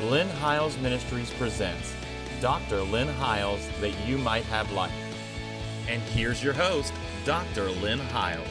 Lynn Hiles Ministries presents Dr. Lynn Hiles, that you might have life. And here's your host, Dr. Lynn Hiles.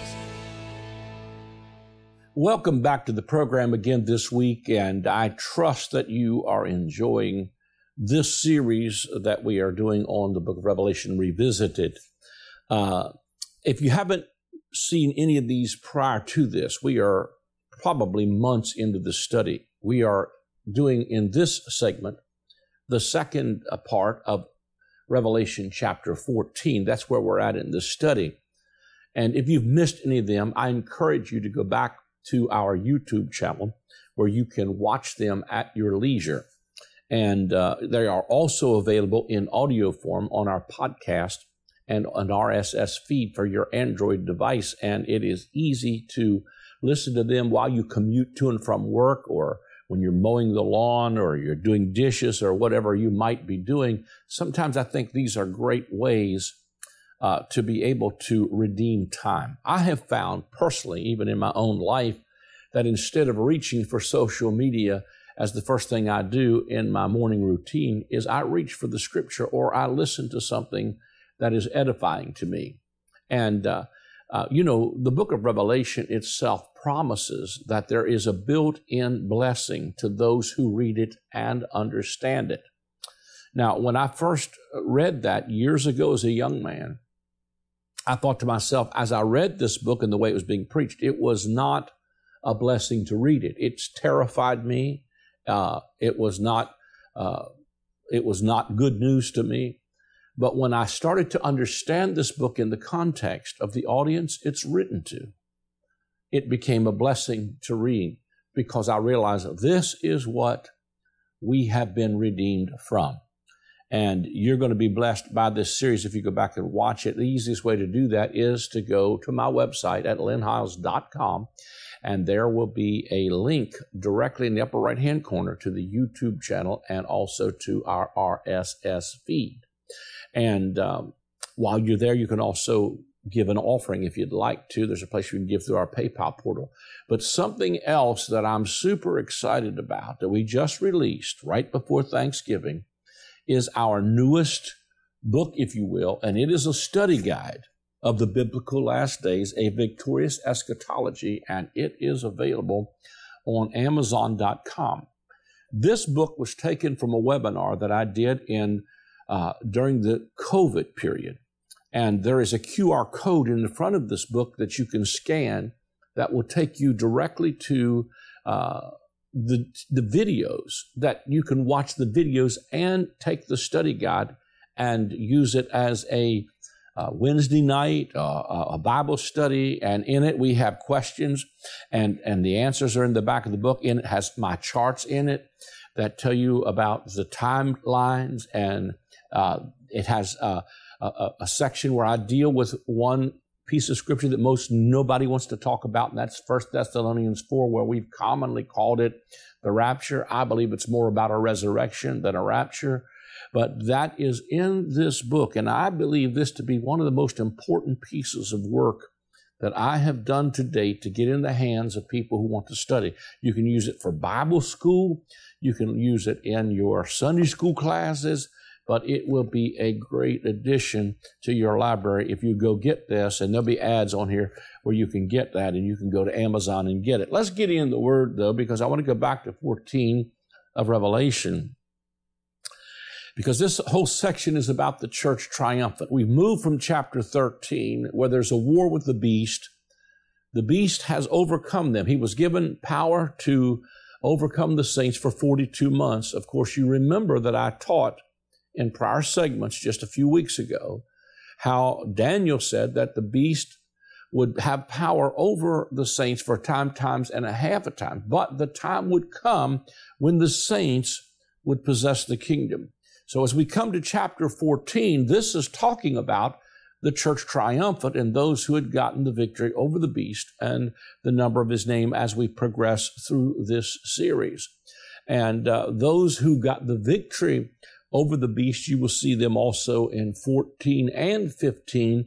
Welcome back to the program again this week, and I trust that you are enjoying this series that we are doing on the book of Revelation Revisited. If you haven't seen any of these prior to this, we are probably months into the study. We are doing in this segment the second part of Revelation chapter 14. That's where we're at in this study. And if you've missed any of them, I encourage you to go back to our YouTube channel where you can watch them at your leisure. And they are also available in audio form on our podcast and an RSS feed for your Android device. And it is easy to listen to them while you commute to and from work, or when you're mowing the lawn, or you're doing dishes, or whatever you might be doing. Sometimes I think these are great ways to be able to redeem time. I have found personally, even in my own life, that instead of reaching for social media as the first thing I do in my morning routine, is I reach for the scripture, or I listen to something that is edifying to me. And, the book of Revelation itself promises that there is a built-in blessing to those who read it and understand it. Now, when I first read that years ago as a young man, I thought to myself, as I read this book and the way it was being preached, it was not a blessing to read it. It's terrified me. It was not good news to me. But when I started to understand this book in the context of the audience it's written to, it became a blessing to read, because I realized this is what we have been redeemed from. And you're going to be blessed by this series if you go back and watch it. The easiest way to do that is to go to my website at lynnhiles.com, and there will be a link directly in the upper right-hand corner to the YouTube channel and also to our RSS feed. And while you're there, you can also give an offering if you'd like to. There's a place you can give through our PayPal portal. But something else that I'm super excited about that we just released right before Thanksgiving is our newest book, if you will, and it is a study guide of the biblical last days, A Victorious Eschatology, and it is available on Amazon.com. This book was taken from a webinar that I did during the COVID period. And there is a QR code in the front of this book that you can scan that will take you directly to the videos, that you can watch the videos and take the study guide and use it as a Wednesday night, a Bible study. And in it, we have questions, and the answers are in the back of the book. And it has my charts in it that tell you about the timelines, and it has a section where I deal with one piece of scripture that most nobody wants to talk about, and that's 1 Thessalonians 4, where we've commonly called it the rapture. I believe it's more about a resurrection than a rapture, but that is in this book, and I believe this to be one of the most important pieces of work that I have done to date to get in the hands of people who want to study. You can use it for Bible school. You can use it in your Sunday school classes, but it will be a great addition to your library if you go get this, and there'll be ads on here where you can get that, and you can go to Amazon and get it. Let's get in the Word, though, because I want to go back to 14 of Revelation, because this whole section is about the church triumphant. We've moved from chapter 13, where there's a war with the beast. The beast has overcome them. He was given power to overcome the saints for 42 months. Of course, you remember that I taught in prior segments just a few weeks ago how Daniel said that the beast would have power over the saints for times and a half a time, but the time would come when the saints would possess the kingdom. So as we come to chapter 14, this is talking about the church triumphant and those who had gotten the victory over the beast and the number of his name as we progress through this series. And those who got the victory over the beast, you will see them also in 14 and 15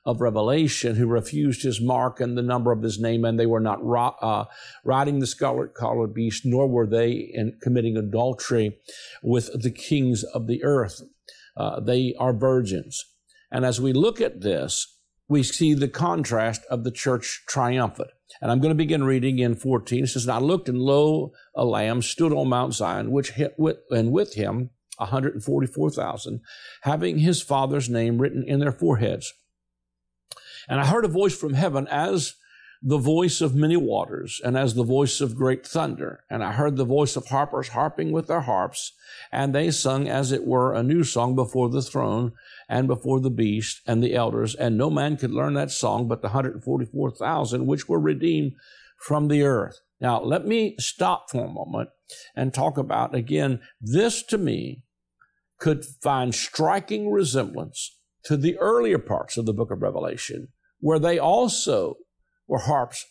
of Revelation who refused his mark and the number of his name, and they were not riding the scarlet beast, nor were they in committing adultery with the kings of the earth. They are virgins. And as we look at this, we see the contrast of the church triumphant. And I'm going to begin reading in 14. It says, "And I looked, and lo, a lamb stood on Mount Zion, and with him 144,000, having his Father's name written in their foreheads. And I heard a voice from heaven as the voice of many waters, and as the voice of great thunder. And I heard the voice of harpers harping with their harps, and they sung as it were a new song before the throne and before the beast and the elders. And no man could learn that song but the 144,000 which were redeemed from the earth." Now, let me stop for a moment and talk about, again, this to me could find striking resemblance to the earlier parts of the book of Revelation, where they also were harps.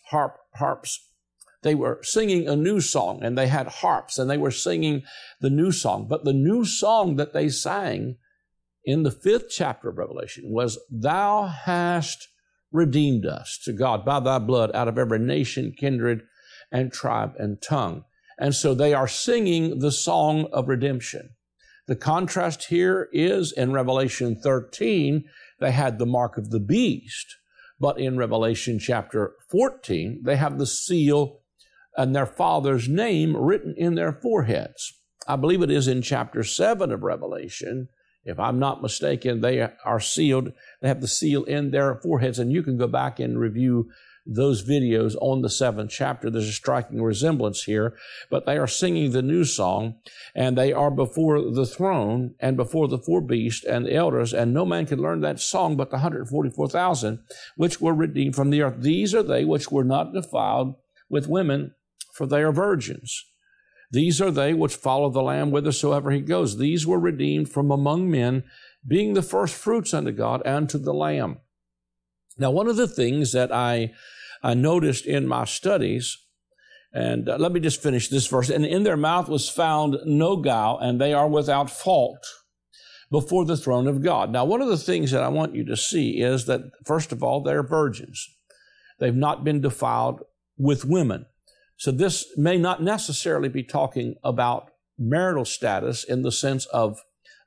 They were singing a new song, and they had harps, and they were singing the new song. But the new song that they sang in the 5th chapter of Revelation was, "Thou hast redeemed us to God by thy blood out of every nation, kindred, and tribe, and tongue." And so they are singing the song of redemption. The contrast here is in Revelation 13, they had the mark of the beast. But in Revelation chapter 14, they have the seal and their Father's name written in their foreheads. I believe it is in chapter 7 of Revelation. If I'm not mistaken, they are sealed. They have the seal in their foreheads, and you can go back and review those videos on the 7th chapter. There's a striking resemblance here, but they are singing the new song, and they are before the throne and before the 4 beasts and the elders, and no man could learn that song but the 144,000 which were redeemed from the earth. These are they which were not defiled with women, for they are virgins. These are they which follow the Lamb whithersoever he goes. These were redeemed from among men, being the first fruits unto God and to the Lamb. Now, one of the things that I noticed in my studies, and let me just finish this verse, "And in their mouth was found no guile, and they are without fault before the throne of God." Now, one of the things that I want you to see is that, first of all, they're virgins. They've not been defiled with women. So this may not necessarily be talking about marital status in the sense of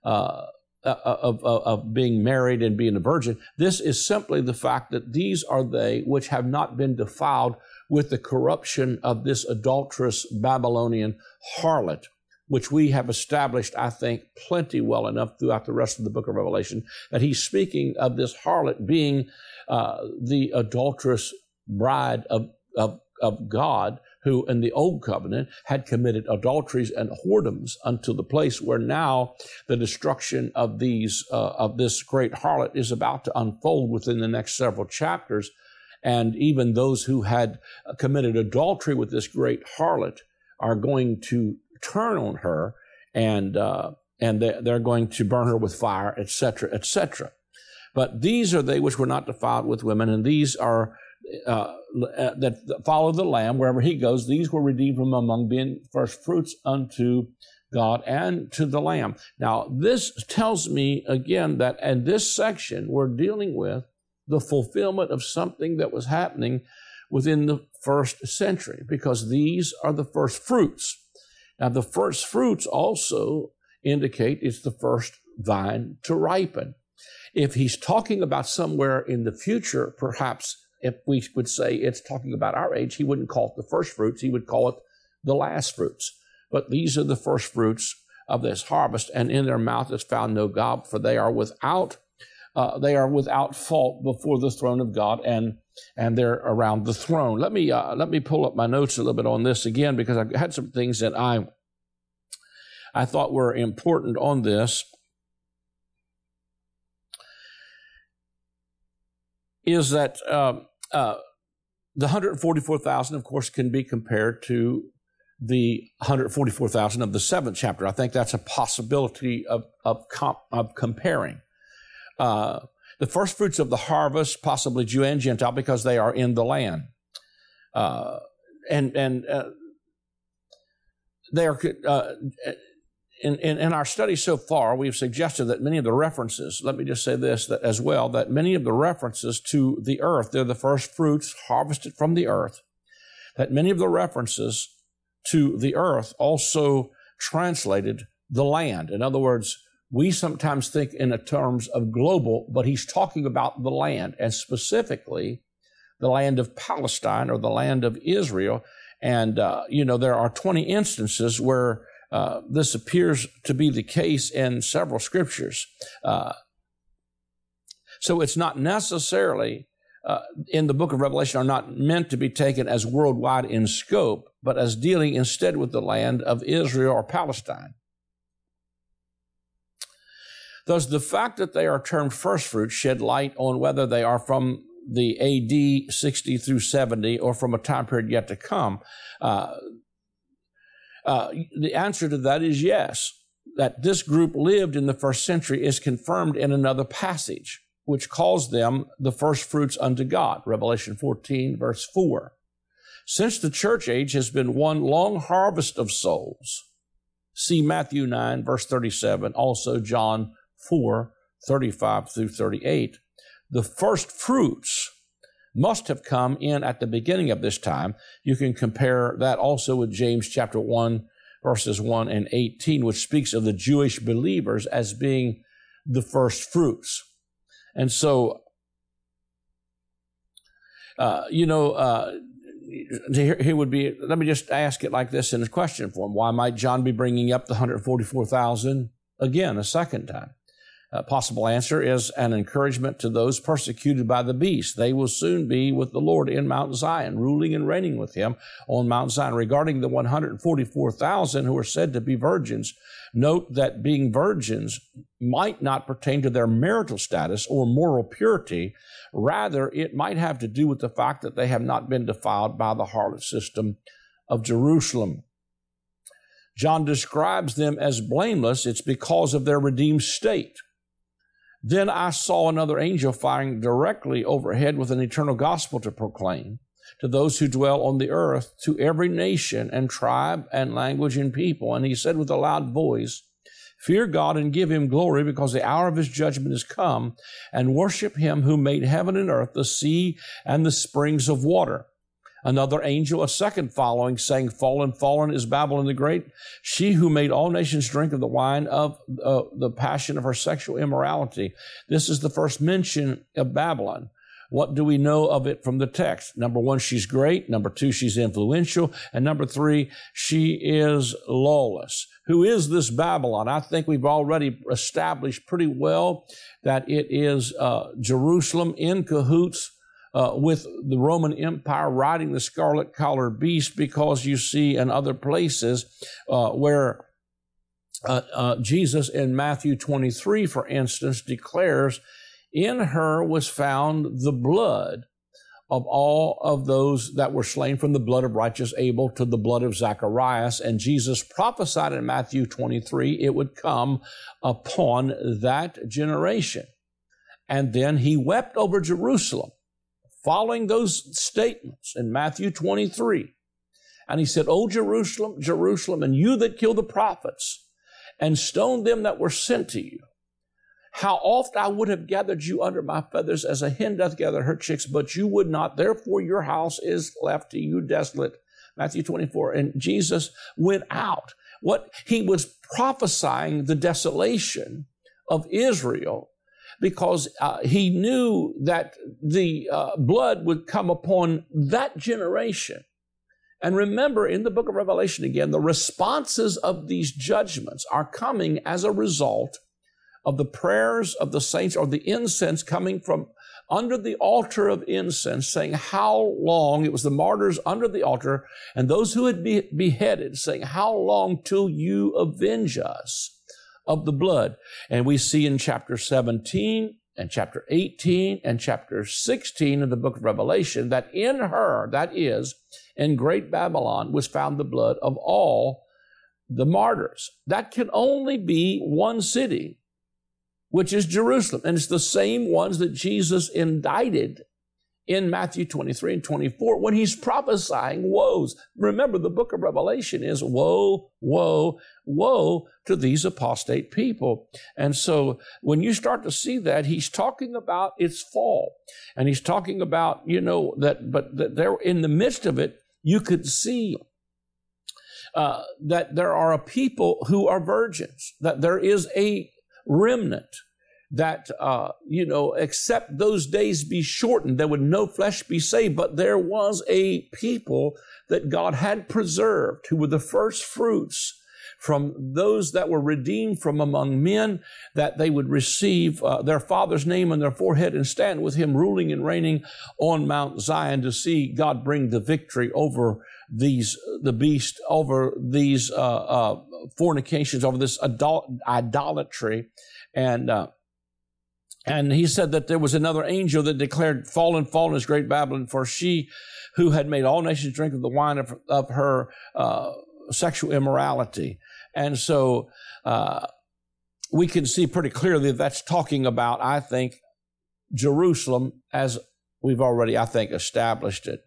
being married and being a virgin. This is simply the fact that these are they which have not been defiled with the corruption of this adulterous Babylonian harlot, which we have established, I think, plenty well enough throughout the rest of the book of Revelation, that he's speaking of this harlot being the adulterous bride of God, who in the old covenant had committed adulteries and whoredoms unto the place where now the destruction of this great harlot is about to unfold within the next several chapters. And even those who had committed adultery with this great harlot are going to turn on her, and they're going to burn her with fire, etc., etc. But these are they which were not defiled with women, and these are that follow the Lamb wherever he goes. These were redeemed from among, being first fruits unto God and to the Lamb. Now, this tells me again that in this section, we're dealing with the fulfillment of something that was happening within the first century, because these are the first fruits. Now, the first fruits also indicate it's the first vine to ripen. If he's talking about somewhere in the future, perhaps if we would say it's talking about our age, he wouldn't call it the first fruits, he would call it the last fruits. But these are the first fruits of this harvest, and in their mouth is found no guile, for they are without fault before the throne of God, and they're around the throne. Let me pull up my notes a little bit on this again, because I had some things that I thought were important on this. Is that the 144,000, of course, can be compared to the 144,000 of the 7th chapter. I think that's a possibility of comparing. The first fruits of the harvest, possibly Jew and Gentile, because they are in the land. And they are in our study so far, we've suggested that many of the references, let me just say this that as well, that many of the references to the earth, they're the first fruits harvested from the earth, that many of the references to the earth also translated the land. In other words, we sometimes think in the terms of global, but he's talking about the land, and specifically the land of Palestine or the land of Israel. And, there are 20 instances where this appears to be the case in several scriptures. So it's not necessarily in the book of Revelation are not meant to be taken as worldwide in scope, but as dealing instead with the land of Israel or Palestine. Thus, the fact that they are termed first fruits shed light on whether they are from the AD 60 through 70 or from a time period yet to come. The answer to that is yes. That this group lived in the first century is confirmed in another passage, which calls them the first fruits unto God, Revelation 14, verse 4. Since the church age has been one long harvest of souls, see Matthew 9, verse 37, also John 4, 35 through 38. The first fruits must have come in at the beginning of this time. You can compare that also with James chapter 1, verses 1 and 18, which speaks of the Jewish believers as being the first fruits. And so, here would be, let me just ask it like this in a question form. Why might John be bringing up the 144,000 again a second time? A possible answer is an encouragement to those persecuted by the beast. They will soon be with the Lord in Mount Zion, ruling and reigning with him on Mount Zion. Regarding the 144,000 who are said to be virgins, note that being virgins might not pertain to their marital status or moral purity. Rather, it might have to do with the fact that they have not been defiled by the harlot system of Jerusalem. John describes them as blameless. It's because of their redeemed state. Then I saw another angel flying directly overhead with an eternal gospel to proclaim to those who dwell on the earth, to every nation and tribe and language and people. And he said with a loud voice, fear God and give him glory, because the hour of his judgment is come, and worship him who made heaven and earth, the sea and the springs of water. Another angel, a second following, saying, fallen, fallen is Babylon the Great, she who made all nations drink of the wine of the passion of her sexual immorality. This is the first mention of Babylon. What do we know of it from the text? Number one, she's great. Number two, she's influential. And number three, she is lawless. Who is this Babylon? I think we've already established pretty well that it is Jerusalem in cahoots with the Roman Empire riding the scarlet-collared beast, because you see in other places where Jesus in Matthew 23, for instance, declares, in her was found the blood of all of those that were slain, from the blood of righteous Abel to the blood of Zacharias. And Jesus prophesied in Matthew 23 it would come upon that generation. And then he wept over Jerusalem, following those statements in Matthew 23. And he said, O Jerusalem, Jerusalem, and you that kill the prophets and stone them that were sent to you, how oft I would have gathered you under my feathers as a hen doth gather her chicks, but you would not. Therefore your house is left to you desolate. Matthew 24. And Jesus went out. He was prophesying the desolation of Israel, because he knew that the blood would come upon that generation. And remember, in the book of Revelation again, the responses of these judgments are coming as a result of the prayers of the saints, or the incense coming from under the altar of incense, saying, how long? It was the martyrs under the altar, and those who had been beheaded, saying, how long till you avenge us of the blood? And we see in chapter 17 and chapter 18 and chapter 16 of the book of Revelation that in her, that is, in Great Babylon, was found the blood of all the martyrs. That can only be one city, which is Jerusalem. And it's the same ones that Jesus indicted in Matthew 23 and 24 when he's prophesying woes. Remember, the book of Revelation is woe, woe, woe to these apostate people. And so when you start to see that, he's talking about its fall. And he's talking about, that there in the midst of it, you could see that there are a people who are virgins, that there is a remnant, that, except those days be shortened, there would no flesh be saved. But there was a people that God had preserved who were the first fruits from those that were redeemed from among men, that they would receive their Father's name on their forehead and stand with him ruling and reigning on Mount Zion to see God bring the victory over the beast, over these fornications, over this idolatry. And he said that there was another angel that declared, fallen, fallen is great Babylon, for she who had made all nations drink of the wine of her sexual immorality. And so we can see pretty clearly that's talking about, I think, Jerusalem as we've already, I think, established it.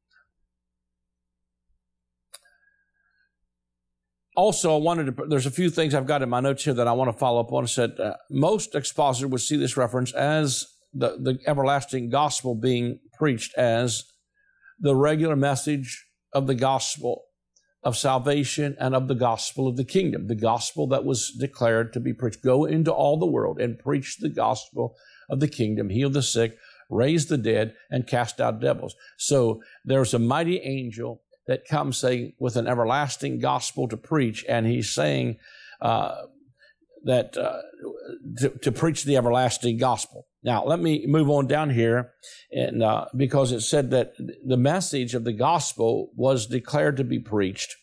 Also, there's a few things I've got in my notes here that I want to follow up on. I said most expositors would see this reference as the everlasting gospel being preached as the regular message of the gospel of salvation and of the gospel of the kingdom, the gospel that was declared to be preached. Go into all the world and preach the gospel of the kingdom, heal the sick, raise the dead, and cast out devils. So there's a mighty angel that comes, say, with an everlasting gospel to preach, and he's saying that to preach the everlasting gospel. Now, let me move on down here, and because it said that the message of the gospel was declared to be preached,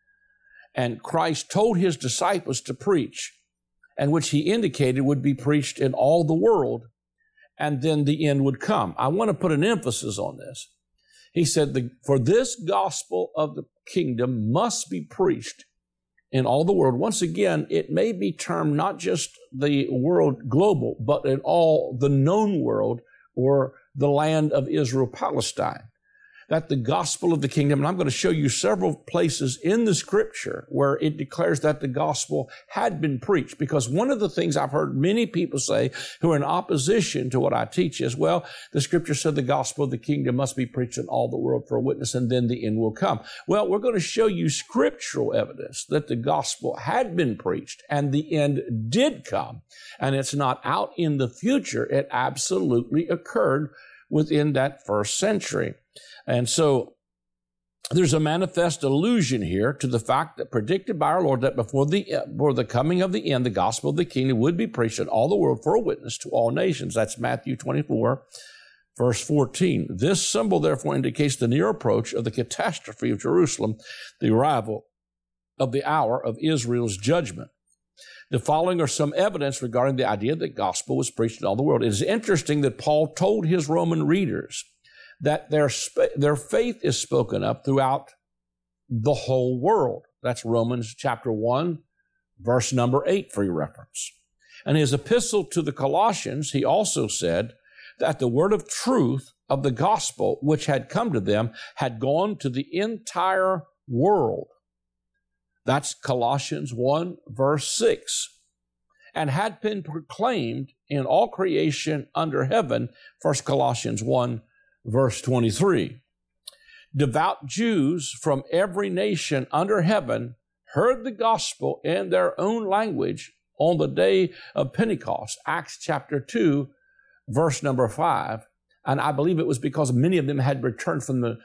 and Christ told his disciples to preach, and which he indicated would be preached in all the world, and then the end would come. I want to put an emphasis on this. He said, for this gospel of the kingdom must be preached in all the world. Once again, it may be termed not just the world global, but in all the known world, or the land of Israel, Palestine. That the gospel of the kingdom, and I'm going to show you several places in the scripture where it declares that the gospel had been preached. Because one of the things I've heard many people say who are in opposition to what I teach is, well, the scripture said the gospel of the kingdom must be preached in all the world for a witness, and then the end will come. Well, we're going to show you scriptural evidence that the gospel had been preached and the end did come. And it's not out in the future. It absolutely occurred within that first century. And so there's a manifest allusion here to the fact that predicted by our Lord that before the coming of the end, the gospel of the kingdom would be preached in all the world for a witness to all nations. That's Matthew 24, verse 14. This symbol therefore indicates the near approach of the catastrophe of Jerusalem, the arrival of the hour of Israel's judgment. The following are some evidence regarding the idea that gospel was preached in all the world. It is interesting that Paul told his Roman readers that their faith is spoken up throughout the whole world. That's Romans chapter 1, verse number 8 for your reference. And his epistle to the Colossians, he also said that the word of truth of the gospel which had come to them had gone to the entire world. That's Colossians 1, verse 6. And had been proclaimed in all creation under heaven, 1 Colossians 1, verse 23. Devout Jews from every nation under heaven heard the gospel in their own language on the day of Pentecost, Acts chapter 2, verse number 5. And I believe it was because many of them had returned from the,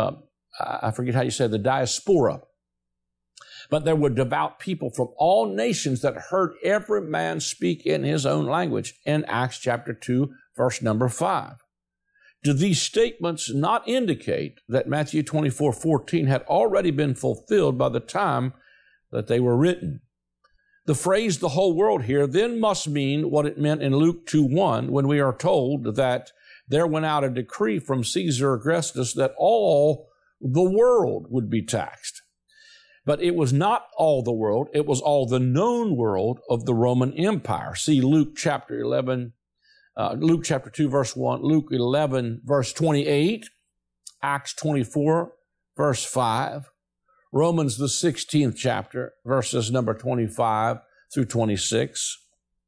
I forget how you say, the diaspora. But there were devout people from all nations that heard every man speak in his own language in Acts chapter 2, verse number 5. Do these statements not indicate that Matthew 24:14 had already been fulfilled by the time that they were written? The phrase the whole world here then must mean what it meant in Luke 2:1 when we are told that there went out a decree from Caesar Augustus that all the world would be taxed. But it was not all the world, it was all the known world of the Roman Empire. See Luke chapter 11, Luke chapter 2, verse 1, Luke 11, verse 28, Acts 24, verse 5, Romans the 16th chapter, verses number 25 through 26.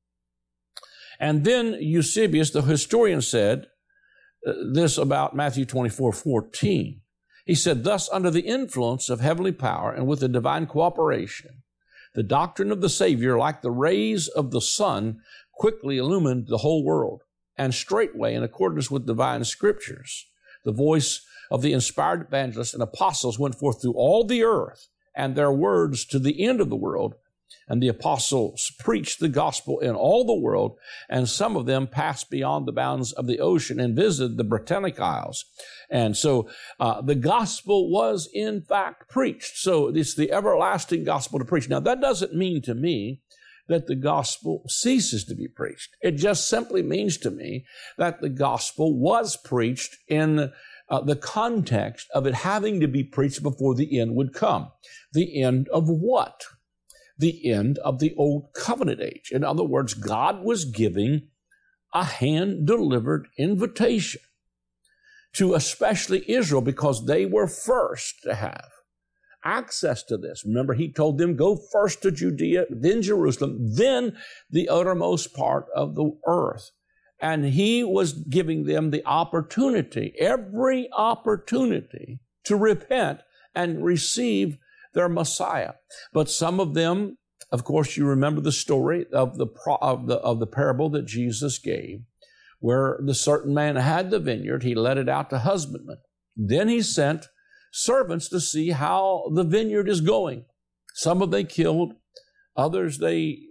And then Eusebius, the historian, said this about Matthew 24, 14. He said, thus, under the influence of heavenly power and with the divine cooperation, the doctrine of the Savior, like the rays of the sun, quickly illumined the whole world. And straightway, in accordance with divine scriptures, the voice of the inspired evangelists and apostles went forth through all the earth, and their words to the end of the world. And the apostles preached the gospel in all the world, and some of them passed beyond the bounds of the ocean and visited the Britannic Isles. And so the gospel was in fact preached. So it's the everlasting gospel to preach. Now, that doesn't mean to me that the gospel ceases to be preached. It just simply means to me that the gospel was preached in the context of it having to be preached before the end would come. The end of what? The end of the old covenant age. In other words, God was giving a hand-delivered invitation to especially Israel because they were first to have access to this. Remember, he told them, go first to Judea, then Jerusalem, then the uttermost part of the earth. And he was giving them the opportunity, every opportunity, to repent and receive their Messiah. But some of them, of course, you remember the story of the parable that Jesus gave, where the certain man had the vineyard, he let it out to husbandmen. Then he sent servants to see how the vineyard is going. Some of they killed, others they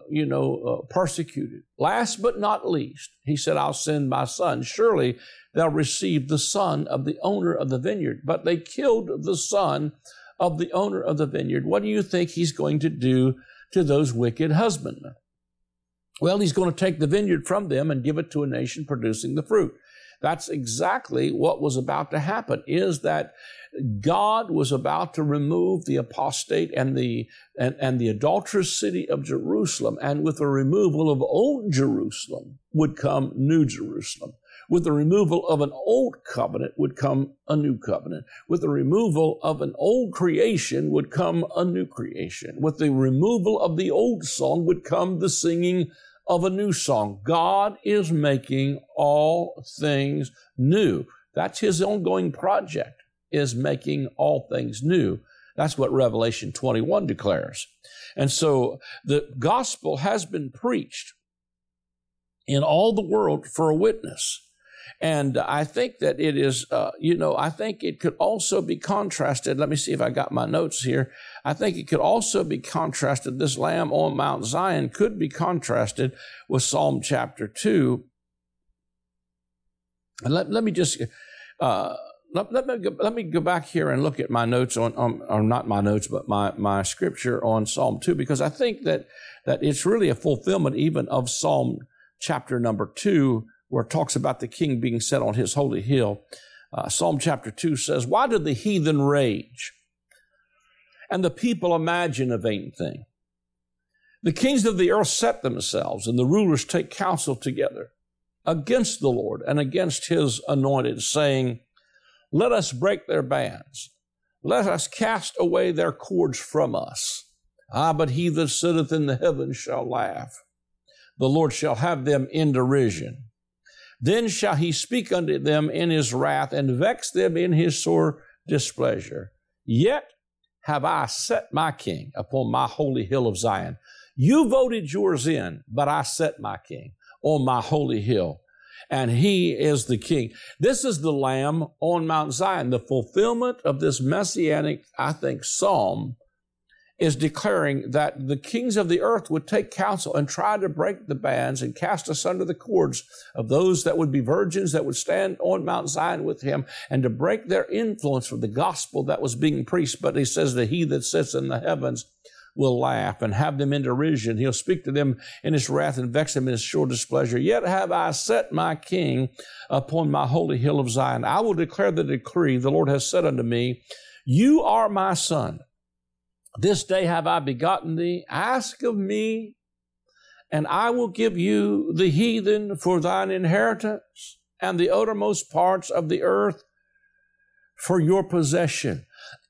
persecuted. Last but not least, he said, I'll send my son. Surely they'll receive the son of the owner of the vineyard. But they killed the son of the owner of the vineyard. What do you think he's going to do to those wicked husbandmen? Well, he's going to take the vineyard from them and give it to a nation producing the fruit. That's exactly what was about to happen, is that God was about to remove the apostate and the adulterous city of Jerusalem. And with the removal of old Jerusalem would come new Jerusalem. With the removal of an old covenant would come a new covenant. With the removal of an old creation would come a new creation. With the removal of the old song would come the singing of a new song. God is making all things new. That's his ongoing project, is making all things new. That's what Revelation 21 declares. And so the gospel has been preached in all the world for a witness. And I think that it is, I think it could also be contrasted. Let me see if I got my notes here. I think it could also be contrasted. This Lamb on Mount Zion could be contrasted with Psalm chapter 2. And let me just, let me go back here and look at my notes or not my notes, but my scripture on Psalm 2, because I think that it's really a fulfillment even of Psalm chapter number 2, where it talks about the king being set on his holy hill. Psalm chapter 2 says, why do the heathen rage and the people imagine a vain thing? The kings of the earth set themselves, and the rulers take counsel together against the Lord and against his anointed, saying, let us break their bands. Let us cast away their cords from us. But he that sitteth in the heavens shall laugh. The Lord shall have them in derision. Then shall he speak unto them in his wrath, and vex them in his sore displeasure. Yet have I set my king upon my holy hill of Zion. You voted yours in, but I set my king on my holy hill, and he is the king. This is the Lamb on Mount Zion. The fulfillment of this messianic, I think, psalm is declaring that the kings of the earth would take counsel and try to break the bands and cast asunder the cords of those that would be virgins that would stand on Mount Zion with him, and to break their influence with the gospel that was being preached. But he says that he that sits in the heavens will laugh and have them in derision. He'll speak to them in his wrath and vex them in his sore displeasure. Yet have I set my king upon my holy hill of Zion. I will declare the decree. The Lord has said unto me, you are my son. This day have I begotten thee. Ask of me, and I will give you the heathen for thine inheritance, and the uttermost parts of the earth for your possession.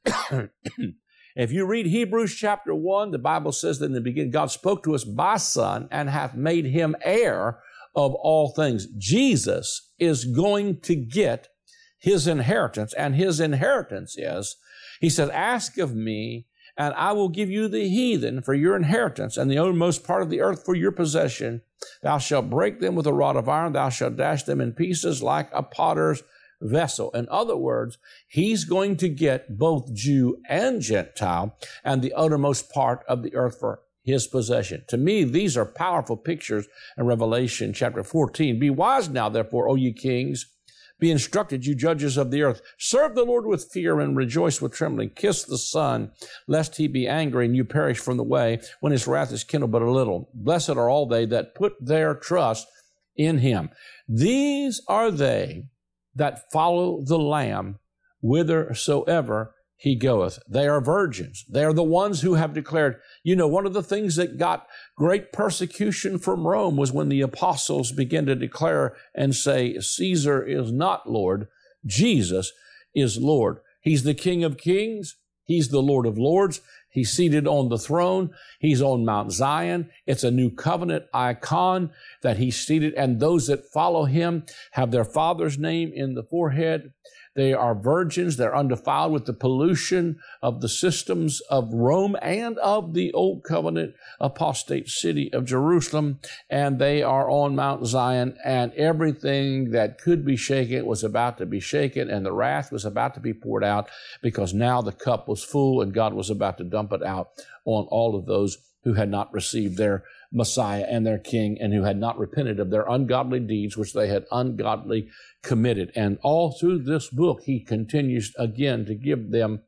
If you read Hebrews chapter 1, the Bible says that in the beginning, God spoke to us by Son and hath made him heir of all things. Jesus is going to get his inheritance, and his inheritance is, he said, ask of me, and I will give you the heathen for your inheritance, and the uttermost part of the earth for your possession. Thou shalt break them with a rod of iron, thou shalt dash them in pieces like a potter's vessel. In other words, he's going to get both Jew and Gentile and the uttermost part of the earth for his possession. To me, these are powerful pictures in Revelation chapter 14. Be wise now, therefore, O ye kings. Be instructed, you judges of the earth. Serve the Lord with fear and rejoice with trembling. Kiss the Son, lest he be angry and you perish from the way when his wrath is kindled but a little. Blessed are all they that put their trust in him. These are they that follow the Lamb whithersoever he goeth. They are virgins. They are the ones who have declared, one of the things that got great persecution from Rome was when the apostles began to declare and say, Caesar is not Lord, Jesus is Lord. He's the King of kings. He's the Lord of lords. He's seated on the throne. He's on Mount Zion. It's a new covenant icon that he's seated, and those that follow him have their Father's name in the forehead. They are virgins. They're undefiled with the pollution of the systems of Rome and of the old covenant apostate city of Jerusalem. And they are on Mount Zion, and everything that could be shaken was about to be shaken, and the wrath was about to be poured out, because now the cup was full and God was about to dump it out on all of those who had not received their Messiah and their King, and who had not repented of their ungodly deeds, which they had ungodly committed. And all through this book, he continues again to give them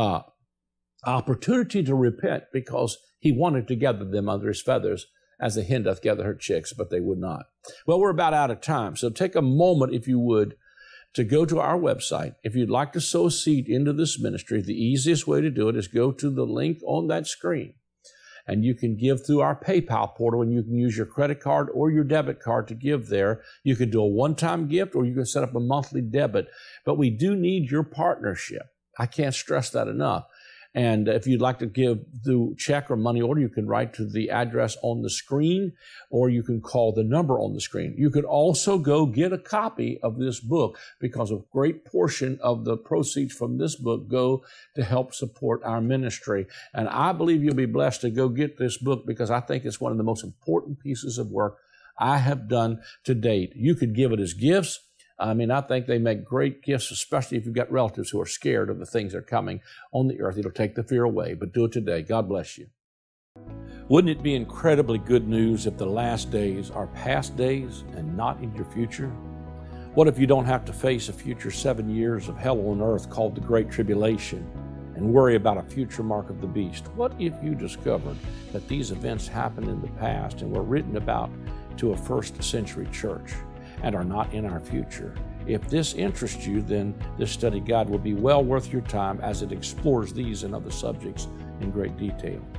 opportunity to repent, because he wanted to gather them under his feathers as a hen doth gather her chicks, but they would not. Well, we're about out of time, so take a moment, if you would, to go to our website. If you'd like to sow a seed into this ministry, the easiest way to do it is go to the link on that screen. And you can give through our PayPal portal, and you can use your credit card or your debit card to give there. You can do a one-time gift, or you can set up a monthly debit. But we do need your partnership. I can't stress that enough. And if you'd like to give through check or money order, you can write to the address on the screen, or you can call the number on the screen. You could also go get a copy of this book, because a great portion of the proceeds from this book go to help support our ministry. And I believe you'll be blessed to go get this book, because I think it's one of the most important pieces of work I have done to date. You could give it as gifts. I think they make great gifts, especially if you've got relatives who are scared of the things that are coming on the earth. It'll take the fear away, but do it today. God bless you. Wouldn't it be incredibly good news if the last days are past days and not in your future? What if you don't have to face a future 7 years of hell on earth called the Great Tribulation and worry about a future mark of the beast? What if you discovered that these events happened in the past and were written about to a first century church and are not in our future? If this interests you, then this study guide will be well worth your time, as it explores these and other subjects in great detail.